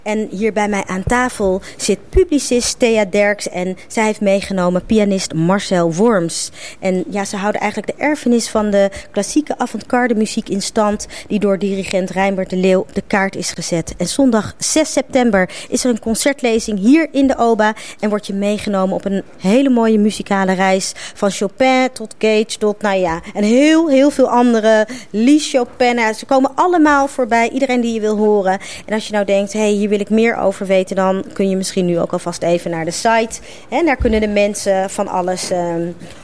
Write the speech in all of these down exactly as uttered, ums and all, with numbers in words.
En hier bij mij aan tafel zit publicist Thea Derks en zij heeft meegenomen pianist Marcel Worms. En ja, ze houden eigenlijk de erfenis van de klassieke avant-garde muziek in stand die door dirigent Reimbert de Leeuw op de kaart is gezet. En zondag zes september is er een concertlezing hier in de Oba en word je meegenomen op een hele mooie muzikale reis van Chopin tot Cage tot, nou ja, en heel, heel veel andere. Lee Chopin, nou, ze komen allemaal voorbij, iedereen die je wil horen. En als je nou denkt, hé, hey, hier wil ik meer over weten, dan kun je misschien nu ook alvast even naar de site. En daar kunnen de mensen van alles uh,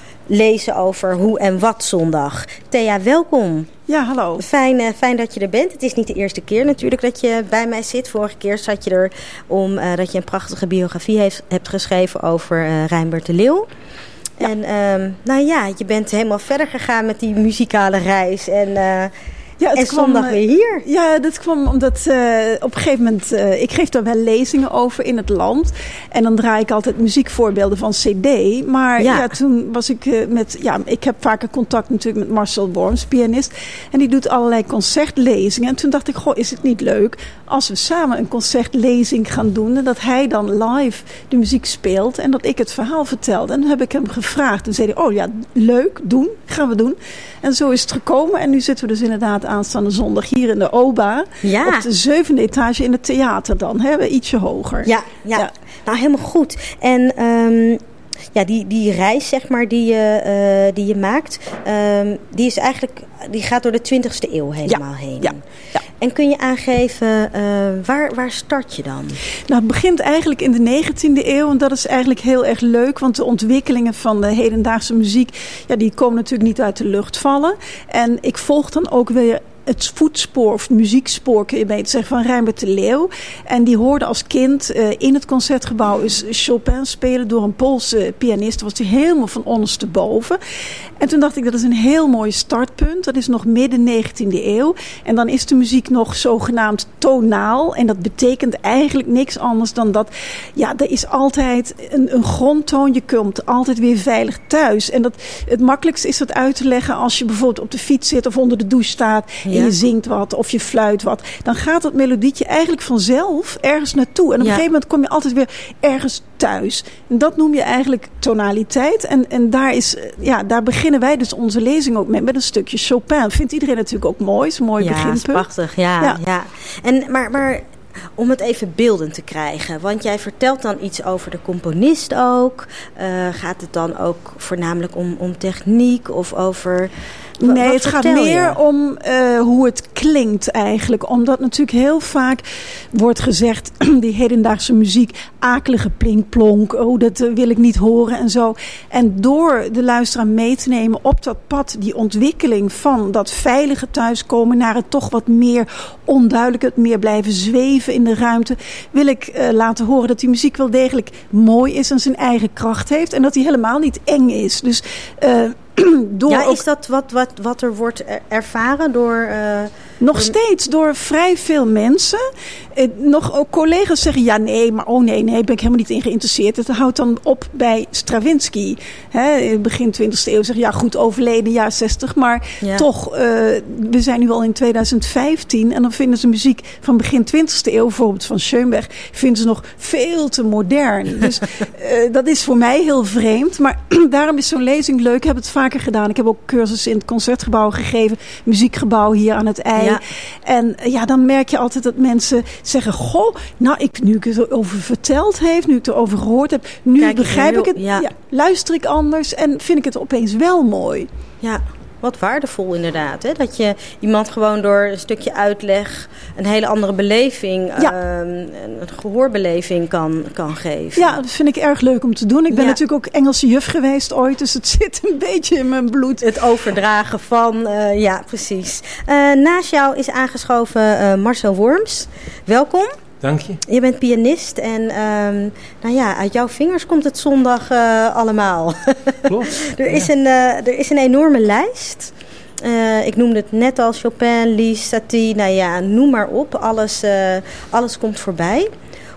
lezen over hoe en wat zondag. Thea, welkom. Ja, hallo. Fijn, uh, fijn dat je er bent. Het is niet de eerste keer natuurlijk dat je bij mij zit. Vorige keer zat je er omdat uh, je een prachtige biografie heeft, hebt geschreven over uh, Reimbert de Leeuw. Ja. En um, nou ja, je bent helemaal verder gegaan met die muzikale reis en... Uh, Ja, het en kwam, zondag weer hier. Ja, dat kwam omdat uh, op een gegeven moment... Uh, ik geef daar wel lezingen over in het land. En dan draai ik altijd muziekvoorbeelden van cd. Maar ja, ja toen was ik uh, met... Ja, ik heb vaker contact natuurlijk met Marcel Worms, pianist. En die doet allerlei concertlezingen. En toen dacht ik, goh, is het niet leuk als we samen een concertlezing gaan doen. En dat hij dan live de muziek speelt. En dat ik het verhaal vertelde. En dan heb ik hem gevraagd. En zei hij, oh ja, leuk, doen, gaan we doen. En zo is het gekomen. En nu zitten we dus inderdaad aanstaande zondag hier in de Oba. Ja. Op de zevende etage in het theater dan. Hè? Ietsje hoger. Ja, ja. ja. Nou helemaal goed. En um, ja, die, die reis zeg maar die je, uh, die je maakt. Um, die is eigenlijk, die gaat door de twintigste eeuw helemaal ja. heen. Ja. Ja. En kun je aangeven, uh, waar, waar start je dan? Nou, het begint eigenlijk in de negentiende eeuw. En dat is eigenlijk heel erg leuk. Want de ontwikkelingen van de hedendaagse muziek... Ja, die komen natuurlijk niet uit de lucht vallen. En ik volg dan ook weer... het voetspoor of het muziekspoor kun je beter zeggen van Reimbert de Leeuw. En die hoorde als kind uh, in het concertgebouw is Chopin spelen door een Poolse pianist. Dat was hij helemaal van ondersteboven. En toen dacht ik dat is een heel mooi startpunt. Dat is nog midden negentiende eeuw. En dan is de muziek nog zogenaamd tonaal. En dat betekent eigenlijk niks anders dan dat... Ja, er is altijd een, een grondtoon. Je komt altijd weer veilig thuis. En dat, het makkelijkste is dat uit te leggen als je bijvoorbeeld op de fiets zit of onder de douche staat... Ja. En je zingt wat of je fluit wat. Dan gaat dat melodietje eigenlijk vanzelf ergens naartoe. En op ja. een gegeven moment kom je altijd weer ergens thuis. En dat noem je eigenlijk tonaliteit. En, en daar, is, ja, daar beginnen wij dus onze lezing ook mee. Met een stukje Chopin. Vindt iedereen natuurlijk ook mooi. Is een mooi ja, beginpunt. Ja, prachtig. Ja, ja. ja. En, maar... maar om het even beeldend te krijgen. Want jij vertelt dan iets over de componist ook. Uh, gaat het dan ook voornamelijk om, om techniek of over... Nee, Wat het gaat je? meer om uh, hoe het klinkt eigenlijk. Omdat natuurlijk heel vaak wordt gezegd... die hedendaagse muziek, akelige plinkplonk... oh, dat uh, wil ik niet horen en zo. En door de luisteraar mee te nemen op dat pad... die ontwikkeling van dat veilige thuiskomen... naar het toch wat meer onduidelijk... het meer blijven zweven in de ruimte... wil ik uh, laten horen dat die muziek wel degelijk mooi is... en zijn eigen kracht heeft. En dat die helemaal niet eng is. Dus... Uh, Door ja, ook, is dat wat, wat, wat er wordt ervaren door... Uh, nog door... steeds door vrij veel mensen. Eh, nog ook collega's zeggen, ja nee, maar oh nee, nee, ben ik helemaal niet in geïnteresseerd. Het houdt dan op bij Stravinsky. Hè, begin twintigste eeuw zeg ja goed, overleden, jaar zestig. Maar ja. toch, uh, we zijn nu al in tweeduizend vijftien. En dan vinden ze muziek van begin twintigste eeuw, bijvoorbeeld van Schoenberg, vinden ze nog veel te modern. Dus uh, dat is voor mij heel vreemd. Maar daarom is zo'n lezing leuk. Ik heb het vaker gedaan. Ik heb ook cursussen in het Concertgebouw gegeven. Muziekgebouw hier aan het IJ. Ja. En ja, dan merk je altijd dat mensen zeggen... Goh, nou, ik, nu ik het erover verteld heeft, nu ik het erover gehoord heb... nu Kijk, begrijp heel, ik het, ja. Ja, luister ik anders en vind ik het opeens wel mooi. Ja, wat waardevol inderdaad. Hè? Dat je iemand gewoon door een stukje uitleg... een hele andere beleving, ja. um, een gehoorbeleving kan, kan geven. Ja, dat vind ik erg leuk om te doen. Ik ben ja. natuurlijk ook Engelse juf geweest ooit... dus het zit een beetje in mijn bloed. Het overdragen van, uh, ja, precies. Uh, naast jou is aangeschoven uh, Marcel Worms. Welkom. Dank je. Je bent pianist en um, nou ja, uit jouw vingers komt het zondag uh, allemaal. Klopt. er, is ja. een, uh, er is een enorme lijst. Uh, ik noemde het net al, Chopin, Liszt, Satie, nou ja, noem maar op. Alles, uh, alles komt voorbij.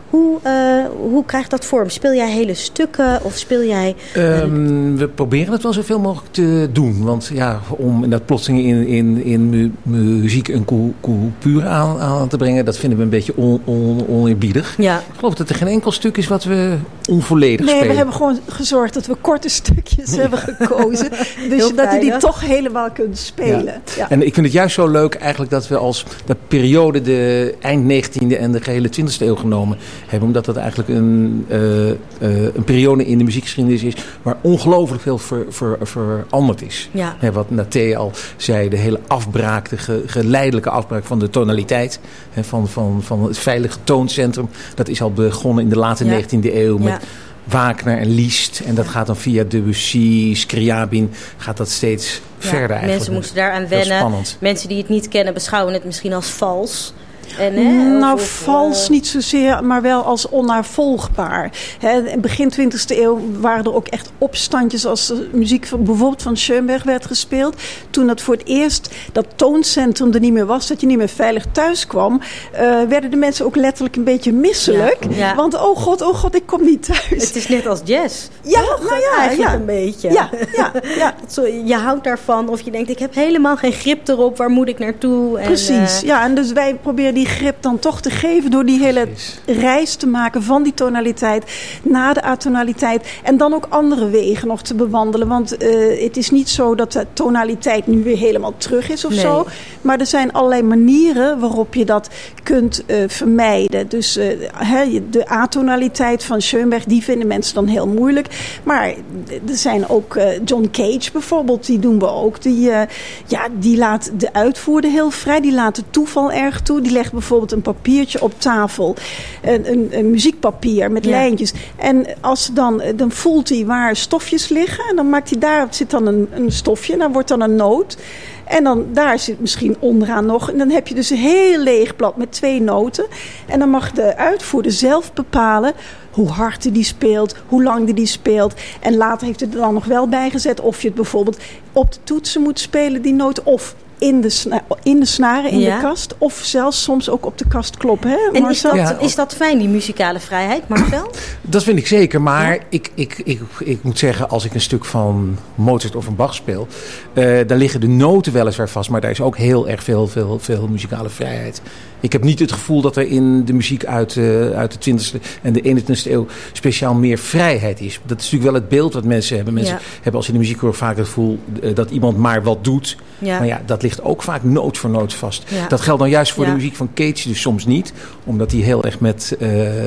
Hoe, uh, hoe krijgt dat vorm? Speel jij hele stukken of speel jij... Uh, um, we proberen het wel zoveel mogelijk te doen. Want ja, om dat plotseling in, in, in mu- muziek een coupure aan, aan te brengen, dat vinden we een beetje on, on, oneerbiedig. Ja. Ik geloof dat er geen enkel stuk is wat we onvolledig nee, spelen. Nee, we hebben gewoon gezorgd dat we korte stukjes ja. hebben gekozen. Dus dat je die toch helemaal kunt spelen. Ja. Ja. En ik vind het juist zo leuk eigenlijk dat we als de periode de eind negentiende en de gehele twintigste eeuw genomen hebben. Omdat dat eigenlijk een, uh, uh, een periode in de muziekgeschiedenis is waar ongelooflijk veel ver, ver, veranderd is. Ja. He, wat Naté al zei, de hele afbraak, de ge, geleidelijke afbraak van de tonaliteit. He, van, van, van het veilige tooncentrum. Dat is al begonnen in de late ja. negentiende eeuw met ja. Wagner en Liszt. En dat ja. gaat dan via Debussy, Scriabin, gaat dat steeds ja. verder eigenlijk. Mensen moesten daaraan wennen. Mensen die het niet kennen beschouwen het misschien als vals. En, hè, nou, of, vals uh... niet zozeer, maar wel als onnavolgbaar. Hè, in begin twintigste eeuw waren er ook echt opstandjes als de muziek van, bijvoorbeeld van Schoenberg werd gespeeld. Toen dat voor het eerst dat tooncentrum er niet meer was, dat je niet meer veilig thuis kwam, uh, werden de mensen ook letterlijk een beetje misselijk. Ja, ja. Want oh god, oh god, ik kom niet thuis. Het is net als jazz. Ja, toch? Nou ja, eigenlijk ja. een beetje. Ja, ja, ja. Zo, je houdt daarvan of je denkt, ik heb helemaal geen grip erop, waar moet ik naartoe? En, precies, uh, ja, en dus wij proberen die grip dan toch te geven door die hele reis te maken van die tonaliteit naar de atonaliteit en dan ook andere wegen nog te bewandelen. Want uh, het is niet zo dat de tonaliteit nu weer helemaal terug is of nee. zo, maar er zijn allerlei manieren waarop je dat kunt uh, vermijden. Dus uh, he, de atonaliteit van Schoenberg, die vinden mensen dan heel moeilijk. Maar er zijn ook uh, John Cage bijvoorbeeld, die doen we ook. Die, uh, ja, die laat de uitvoerder heel vrij, die laat het toeval erg toe. Die legt bijvoorbeeld een papiertje op tafel, een, een, een muziekpapier met ja. lijntjes. En als dan, dan voelt hij waar stofjes liggen en dan maakt hij daar zit dan een, een stofje en dan wordt dan een noot. En dan daar zit misschien onderaan nog. En dan heb je dus een heel leeg blad met twee noten. En dan mag de uitvoerder zelf bepalen hoe hard hij die speelt, hoe lang hij die speelt. En later heeft hij er dan nog wel bijgezet of je het bijvoorbeeld op de toetsen moet spelen, die noot, of in de, sna- in de snaren, in ja. de kast. Of zelfs soms ook op de kast kloppen. Hè, en is dat, ja. is dat fijn, die muzikale vrijheid, Marcel? Dat vind ik zeker. Maar ja. ik, ik, ik, ik moet zeggen, als ik een stuk van Mozart of een Bach speel, Uh, dan liggen de noten weliswaar vast. Maar daar is ook heel erg veel, veel, veel muzikale vrijheid. Ik heb niet het gevoel dat er in de muziek uit, uh, uit de twintigste en de eenentwintigste eeuw speciaal meer vrijheid is. Dat is natuurlijk wel het beeld wat mensen hebben. Mensen ja. hebben als in de muziek horen vaak het gevoel uh, dat iemand maar wat doet. Ja. Maar ja, dat ligt ook vaak noot voor noot vast. Ja. Dat geldt dan juist voor ja. de muziek van Cage dus soms niet. Omdat hij heel erg met, uh, uh,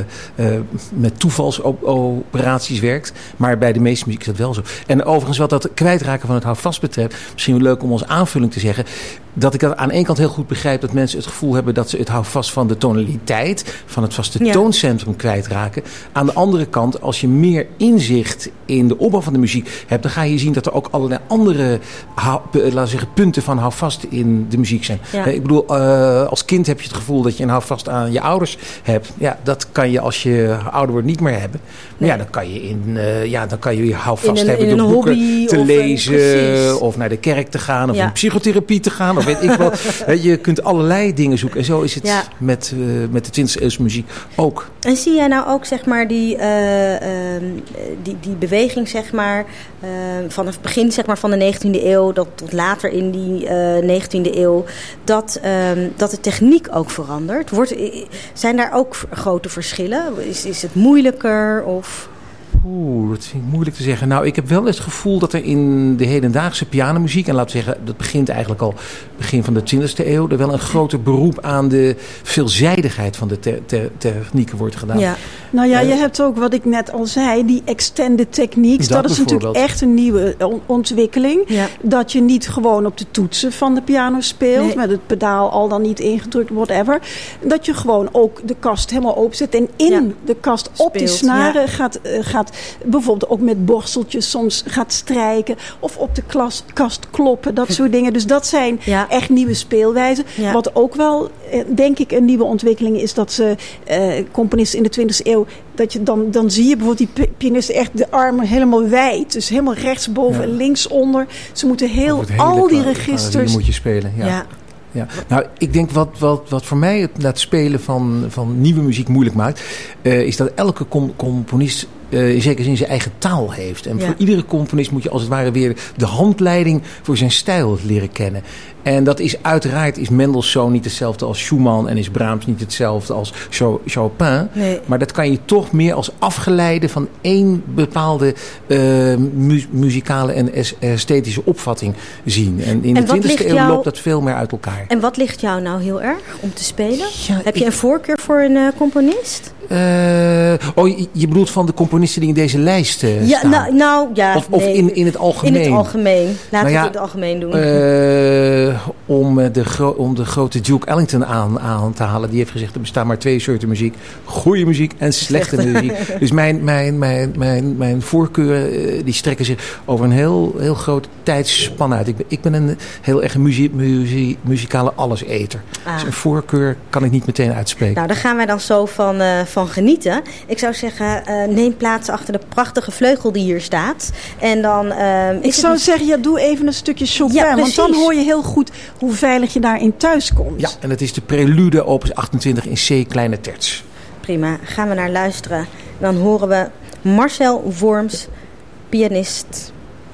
met toevalsoperaties werkt. Maar bij de meeste muziek is dat wel zo. En overigens wat dat kwijtraken van het houvast betreft, misschien wel leuk om als aanvulling te zeggen, dat ik dat aan één kant heel goed begrijp, dat mensen het gevoel hebben dat ze het houvast van de tonaliteit, van het vaste ja. tooncentrum kwijtraken. Aan de andere kant, als je meer inzicht in de opbouw van de muziek hebt, dan ga je zien dat er ook allerlei andere hou, laten we zeggen, punten van houvast in de muziek zijn. Ja. Ik bedoel, uh, als kind heb je het gevoel dat je een houvast aan je ouders hebt. Ja, dat kan je als je ouder wordt niet meer hebben. Maar nee. ja, dan kan je in, uh, ja, dan kan je je houvast een, hebben door boeken te of lezen, een, of naar de kerk te gaan, of ja. in psychotherapie te gaan, of weet ik wel. Je kunt allerlei dingen zoeken. En zo is het ja. met, uh, met de twintigste eeuwse muziek ook. En zie jij nou ook, zeg maar, die, uh, uh, die, die beweging, zeg maar, uh, van het begin, zeg maar, van de negentiende eeuw tot, tot later in die uh, negentiende eeuw, dat, uh, dat de techniek ook verandert? Wordt, zijn daar ook grote verschillen? Is, is het moeilijker of... Oeh, dat vind ik moeilijk te zeggen. Nou, ik heb wel het gevoel dat er in de hedendaagse pianomuziek, en laten we zeggen, dat begint eigenlijk al begin van de twintigste eeuw, er wel een groter beroep aan de veelzijdigheid van de te- te- technieken wordt gedaan. Ja. Nou ja, uh, je hebt ook wat ik net al zei, die extended techniques. Dat, dat is natuurlijk echt een nieuwe on- ontwikkeling. Ja. Dat je niet gewoon op de toetsen van de piano speelt, nee. met het pedaal al dan niet ingedrukt, whatever. Dat je gewoon ook de kast helemaal openzet en in ja. de kast op Speelt, die snaren ja. gaat, uh, gaat bijvoorbeeld ook met borsteltjes soms gaat strijken of op de klas, kast kloppen, dat soort dingen. Dus dat zijn ja. echt nieuwe speelwijzen. Ja. Wat ook wel, denk ik, een nieuwe ontwikkeling is dat ze uh, componisten in de twintigste eeuw, dat je dan, dan zie je bijvoorbeeld die pianisten echt de armen helemaal wijd. Dus helemaal rechtsboven ja. en linksonder. Ze moeten heel, al die registers... Die moet je spelen, ja. ja. Ja. Nou, ik denk wat, wat, wat voor mij het, het spelen van, van nieuwe muziek moeilijk maakt, uh, is dat elke com- componist uh, in zekere zin zijn eigen taal heeft. En ja. voor iedere componist moet je als het ware weer de handleiding voor zijn stijl leren kennen. En dat is uiteraard, is Mendelssohn niet hetzelfde als Schumann en is Brahms niet hetzelfde als Chopin. Nee. Maar dat kan je toch meer als afgeleide van één bepaalde uh, mu- muzikale en es- esthetische opvatting zien. En in en de twintigste eeuw jou... loopt dat veel meer uit elkaar. En wat ligt jou nou heel erg om te spelen? Ja, Heb je ik... een voorkeur voor een uh, componist? Uh, oh, je, je bedoelt van de componisten die in deze lijst uh, ja, staan? Nou, nou ja, Of, of nee. in, in het algemeen? In het algemeen. Laten nou we ja, het in het algemeen doen. Uh, om, de gro- om de grote Duke Ellington aan, aan te halen. Die heeft gezegd, er bestaan maar twee soorten muziek. Goede muziek en slechte muziek. Dus mijn, mijn, mijn, mijn, mijn voorkeuren uh, die strekken zich over een heel, heel grote tijdsspan uit. Ik ben, ik ben een heel erg muzie- muzie- muzikale alleseter. Ah. Dus een voorkeur kan ik niet meteen uitspreken. Nou, daar gaan wij dan zo van, uh, van genieten. Ik zou zeggen, uh, neem plaats achter de prachtige vleugel die hier staat. En dan, uh, ik zou niet... zeggen, ja, doe even een stukje Chopin. Ja, want dan hoor je heel goed hoe veilig je daarin thuis komt. Ja, en dat is de prelude opus achtentwintig in C kleine terts. Prima, gaan we naar luisteren. Dan horen we Marcel Worms, pianist.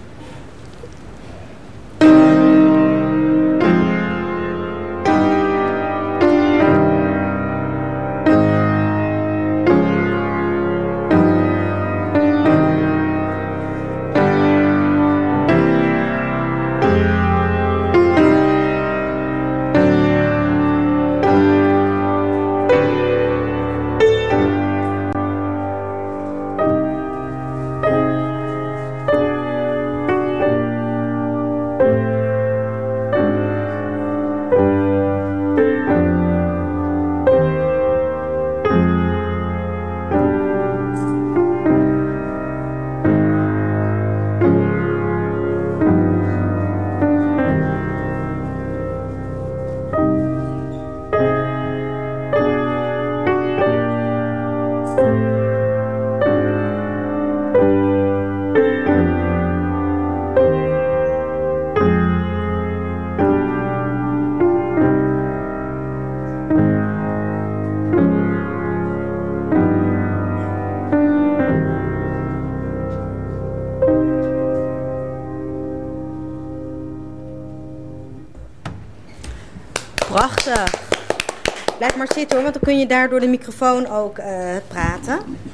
Prachtig. Blijf maar zitten hoor, want dan kun je daar door de microfoon ook uh, praten.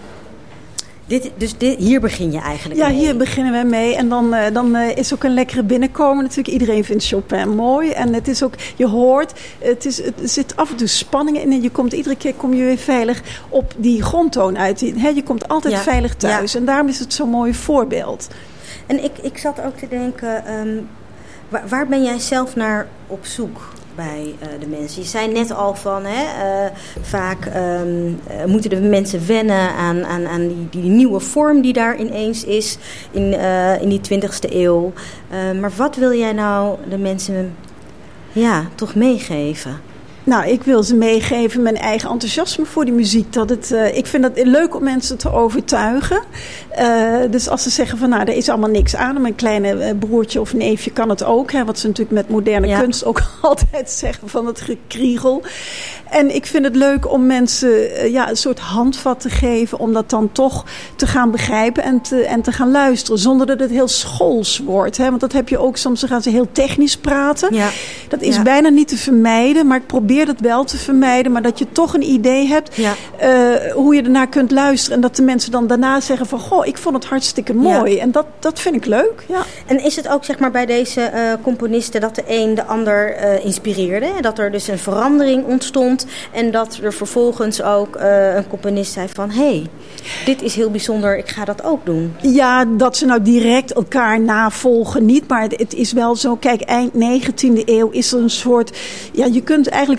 Dit, dus dit, hier begin je eigenlijk Ja, mee. hier beginnen we mee. En dan, uh, dan uh, is ook een lekkere binnenkomen. Natuurlijk, iedereen vindt Chopin mooi. En het is ook, je hoort, het, is, het zit af en toe spanning in. En je komt, iedere keer kom je weer veilig op die grondtoon uit. He, je komt altijd ja. veilig thuis. Ja. En daarom is het zo'n mooi voorbeeld. En ik, ik zat ook te denken, um, waar, waar ben jij zelf naar op zoek bij uh, de mensen? Je zei net al van, hè, uh, vaak um, uh, moeten de mensen wennen aan, aan, aan die, die nieuwe vorm die daar ineens is in, uh, in die twintigste eeuw. Uh, maar wat wil jij nou de mensen ja, toch meegeven? Nou, ik wil ze meegeven mijn eigen enthousiasme voor die muziek. Dat het, uh, ik vind het leuk om mensen te overtuigen. Uh, dus als ze zeggen van nou, er is allemaal niks aan. Mijn kleine uh, broertje of neefje kan het ook. Hè, wat ze natuurlijk met moderne ja. kunst ook altijd zeggen van het gekriegel. En ik vind het leuk om mensen uh, ja, een soort handvat te geven. Om dat dan toch te gaan begrijpen en te, en te gaan luisteren. Zonder dat het heel schools wordt. Hè, want dat heb je ook soms. Dan gaan ze heel technisch praten. Ja. Dat is ja. bijna niet te vermijden. Maar ik probeer dat wel te vermijden, maar dat je toch een idee hebt ja. uh, hoe je ernaar kunt luisteren. En dat de mensen dan daarna zeggen van, goh, ik vond het hartstikke mooi. Ja. En dat, dat vind ik leuk. Ja. En is het ook zeg maar bij deze uh, componisten dat de een de ander uh, inspireerde? Dat er dus een verandering ontstond en dat er vervolgens ook uh, een componist zei van, hé, hey, dit is heel bijzonder, ik ga dat ook doen. Ja, dat ze nou direct elkaar navolgen niet, maar het, het is wel zo, kijk, eind negentiende eeuw is er een soort, ja, je kunt eigenlijk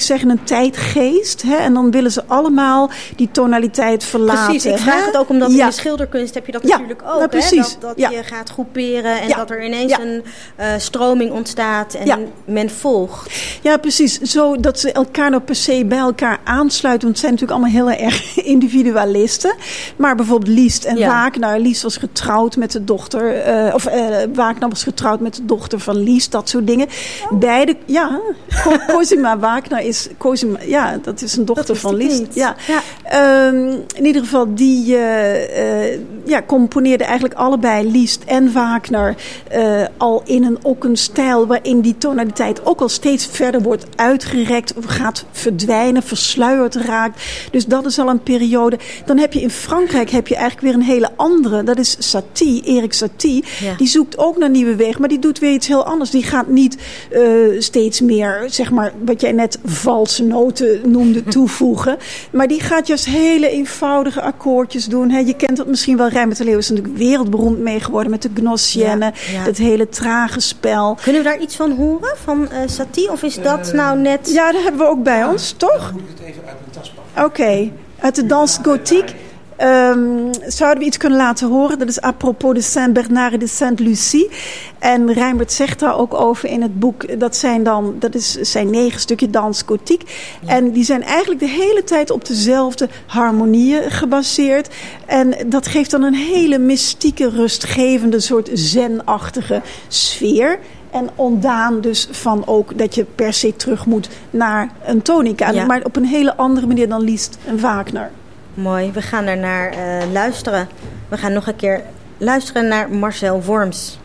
zeggen, een tijdgeest. Hè? En dan willen ze allemaal die tonaliteit verlaten. Precies, ik vraag hè? het ook omdat ja. in de schilderkunst heb je dat ja. natuurlijk ook. Nou, precies. Hè? Dat, dat ja. je gaat groeperen en ja. dat er ineens ja. een uh, stroming ontstaat en ja. men volgt. Ja, precies. Zo dat ze elkaar nou per se bij elkaar aansluiten. Want het zijn natuurlijk allemaal heel erg individualisten. Maar bijvoorbeeld Liszt en ja. Wagner. Liszt was getrouwd met de dochter. Uh, of uh, Wagner was getrouwd met de dochter van Liszt. Dat soort dingen. Oh. Beide, ja. Cosima Wagner is, Cosima, ja, dat is een dochter dat van Liszt. Ja. Ja. Um, in ieder geval, die uh, uh, ja, componeerden eigenlijk allebei Liszt en Wagner. Uh, al in een, ook een stijl waarin die tonaliteit ook al steeds verder wordt uitgerekt. Gaat verdwijnen, versluierd raakt. Dus dat is al een periode. Dan heb je in Frankrijk heb je eigenlijk weer een hele andere. Dat is Satie, Erik Satie. Ja. Die zoekt ook naar nieuwe wegen, maar die doet weer iets heel anders. Die gaat niet uh, steeds meer, zeg maar, wat jij net valse noten noemde, toevoegen. Maar die gaat juist hele eenvoudige akkoordjes doen. He, je kent het misschien wel. Rijnbert de Leeuw is natuurlijk wereldberoemd mee geworden met de Gnossienne. Ja, ja. Dat hele trage spel. Kunnen we daar iets van horen, van uh, Satie? Of is dat uh, nou net... Ja, dat hebben we ook bij ons, toch? Dan moet ik het even uit mijn tas pakken. Oké, okay. Uit de Danse Gothique. Um, zouden we iets kunnen laten horen. Dat is apropos de Saint-Bernard en de Sainte-Lucie. En Rijnbert zegt daar ook over in het boek. Dat zijn dan, dat is zijn negen stukje Danse Gothique. Ja. En die zijn eigenlijk de hele tijd op dezelfde harmonieën gebaseerd. En dat geeft dan een hele mystieke, rustgevende soort zen-achtige sfeer. En ontdaan dus van ook dat je per se terug moet naar een tonica. Ja. Maar op een hele andere manier dan Liszt en Wagner. Mooi, we gaan daarnaar uh, luisteren. We gaan nog een keer luisteren naar Marcel Worms.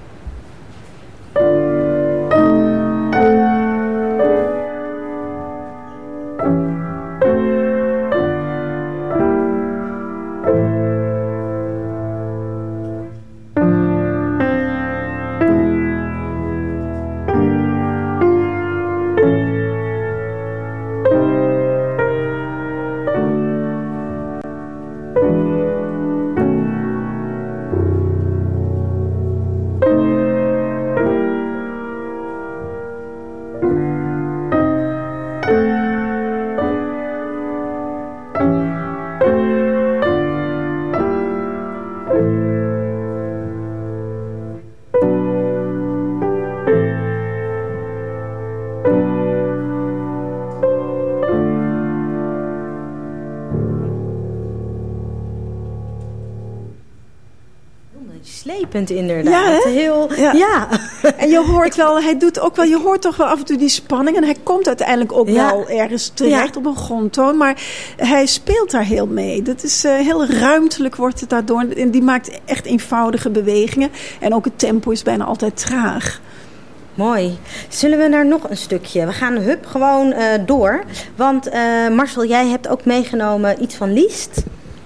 Slepend inderdaad. Ja, heel, ja. ja. En je hoort wel, hij doet ook wel, je hoort toch wel af en toe die spanning. En hij komt uiteindelijk ook ja. wel ergens terecht ja. op een grondtoon. Maar hij speelt daar heel mee. Dat is uh, heel ruimtelijk wordt het daardoor. En die maakt echt eenvoudige bewegingen. En ook het tempo is bijna altijd traag. Mooi. Zullen we naar nog een stukje? We gaan hup gewoon uh, door. Want uh, Marcel, jij hebt ook meegenomen iets van Liszt.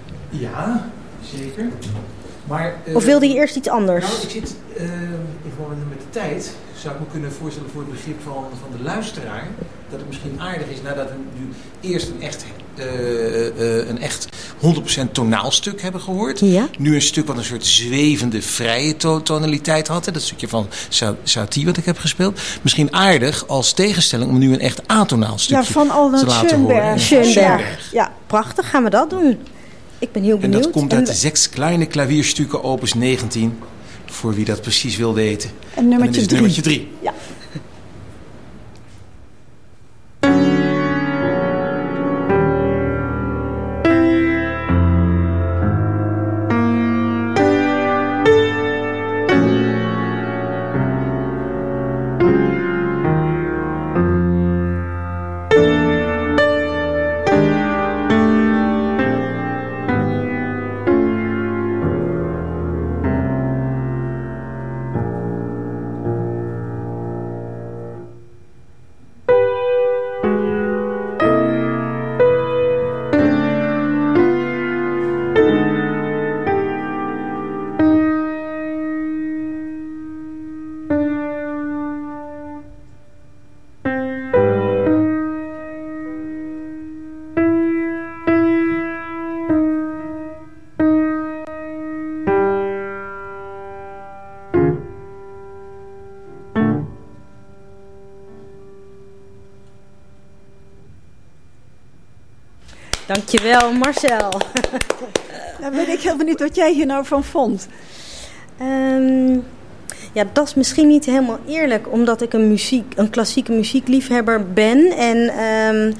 Ja, zeker. Maar, uh, of wilde je eerst iets anders? Nou, ik zit uh, in verband met de tijd. Zou ik me kunnen voorstellen voor het begrip van, van de luisteraar. Dat het misschien aardig is nadat we nu eerst een echt, uh, uh, een echt honderd procent tonaalstuk hebben gehoord. Ja. Nu een stuk wat een soort zwevende, vrije to- tonaliteit had. Hè? Dat stukje van Satie wat ik heb gespeeld. Misschien aardig als tegenstelling om nu een echt atonaal stukje ja, van Aldan te laten Schoenberg. horen. Schoenberg. Schoenberg. Ja, prachtig. Gaan we dat doen. Ik ben heel benieuwd. En dat komt uit de Zes Kleine Klavierstukken opus negentien. Voor wie dat precies wil weten. En nummertje drie. Nummertje drie. Ja. Dankjewel, Marcel. Dan ben ik heel benieuwd wat jij hier nou van vond. Um, ja, dat is misschien niet helemaal eerlijk, omdat ik een, muziek, een klassieke muziekliefhebber ben. En, um,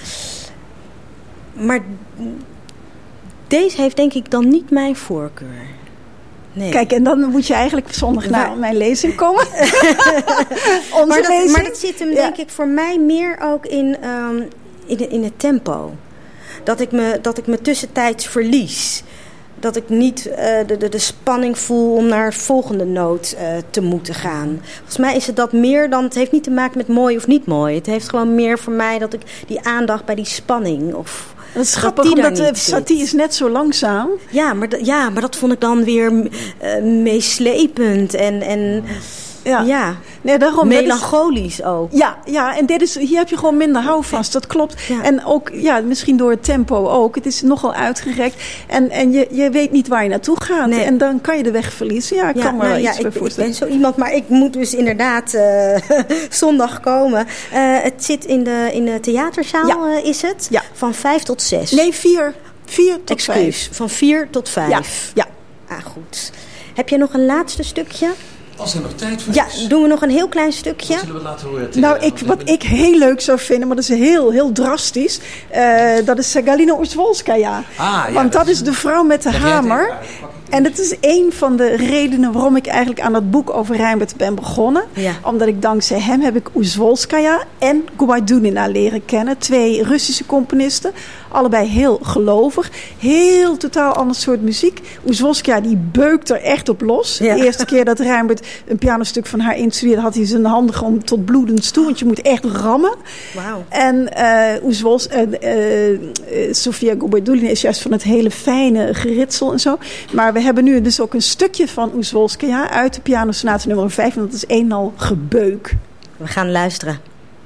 maar deze heeft denk ik dan niet mijn voorkeur. Nee. Kijk, en dan moet je eigenlijk zondag naar maar, mijn lezing komen. Onze maar, dat, lezing. maar dat zit hem ja. denk ik voor mij meer ook in, um, in, in het tempo. Dat ik me, dat ik me tussentijds verlies. Dat ik niet uh, de, de, de spanning voel om naar de volgende noot uh, te moeten gaan. Volgens mij is het dat meer dan... Het heeft niet te maken met mooi of niet mooi. Het heeft gewoon meer voor mij dat ik die aandacht bij die spanning... of dat is grappig, omdat uh, Satie is net zo langzaam. Ja, maar, d- ja, maar dat vond ik dan weer uh, meeslepend en... en Ja, ja. Nee, daarom, melancholisch is, ook. Ja, ja, en dit is, hier heb je gewoon minder houvast, dat klopt. Ja. En ook, ja, misschien door het tempo ook. Het is nogal uitgerekt. En, en je, je weet niet waar je naartoe gaat. Nee. En dan kan je de weg verliezen. Ja, ik ja, kan me nou, wel ja, iets bij ik, voorstellen. Ik ben zo iemand, maar ik moet dus inderdaad uh, zondag komen. Uh, het zit in de, in de theaterzaal, ja. uh, is het? Ja. Van vijf tot zes. Nee, vier. Vier tot Excuus, vijf. Van vier tot vijf. Ja. ja. Ah, goed. Heb jij nog een laatste stukje? Als er nog tijd voor ja, is. Ja, doen we nog een heel klein stukje. Wat zullen we laten horen? Nou, ik, wat ik heel leuk zou vinden, maar dat is heel, heel drastisch. Uh, dat is Galina Uzwolskaja. Ah, ja, Want dat, dat is de vrouw met de hamer. En dat is een van de redenen waarom ik eigenlijk aan dat boek over Rijnbert ben begonnen. Ja. Omdat ik dankzij hem heb ik Uzwolskaja en Gubajdulina leren kennen. Twee Russische componisten. Allebei heel gelovig. Heel totaal ander soort muziek. Uzwolskaja die beukt er echt op los. Ja. De eerste keer dat Rijnbert een pianostuk van haar instudeerde, had hij zijn handen gewoon tot bloedend toe. Want je moet echt rammen. Wauw. En uh, Uzwols, uh, uh, uh, Sofia Gubajdulina is juist van het hele fijne geritsel en zo. Maar we hebben nu dus ook een stukje van Uzwolskaja uit de pianosonate nummer vijf. En dat is een en al gebeuk. We gaan luisteren.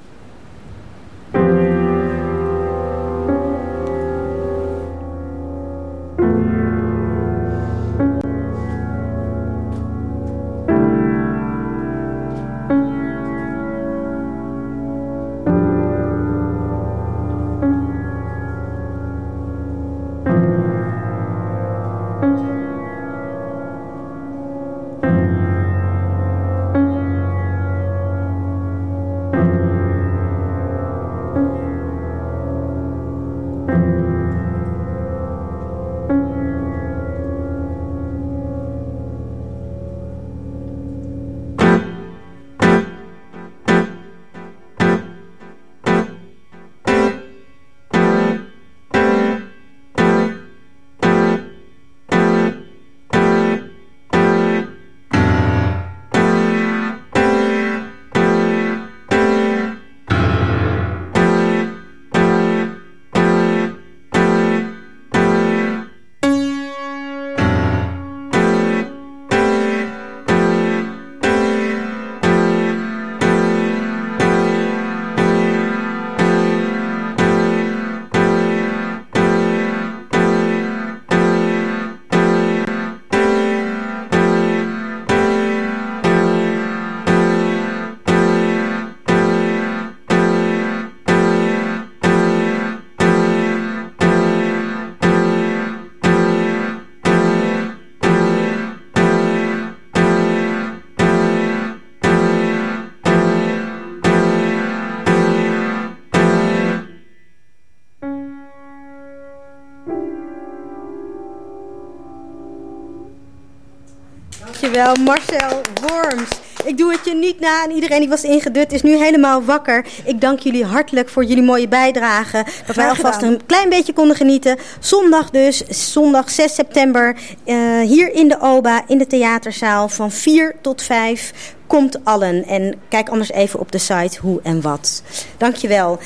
Dankjewel, Marcel Worms. Ik doe het je niet na en iedereen die was ingedut is nu helemaal wakker. Ik dank jullie hartelijk voor jullie mooie bijdrage. Dat wij alvast een klein beetje konden genieten. Zondag dus, zondag zes september, uh, hier in de Oba, in de theaterzaal van vier tot vijf. Komt allen en kijk anders even op de site hoe en wat. Dankjewel.